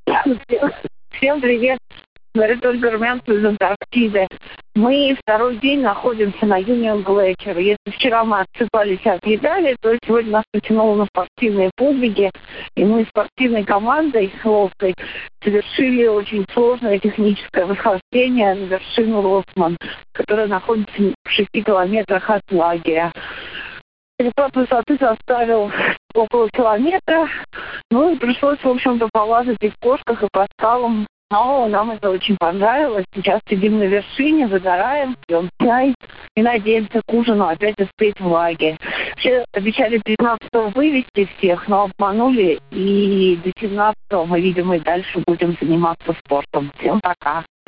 Всем привет. Говорит Ольга Румянцева из Антарктиды. Мы второй день находимся на Union Glacier. Если вчера мы отсыпались и отъедали, то сегодня нас потянуло на спортивные подвиги. И мы спортивной командой ловкой совершили очень сложное техническое восхождение на вершину Росман, которая находится в 6 километрах от лагеря. Перепад высоты составил около километра. Ну и пришлось, в общем-то, полазать и в кошках, и по скалам. Но нам это очень понравилось. Сейчас сидим на вершине, загораем, пьем чай и надеемся к ужину опять успеть в лагерь. Все обещали 15-го вывести всех, но обманули. И до 17-го мы, видимо, и дальше будем заниматься спортом. Всем пока.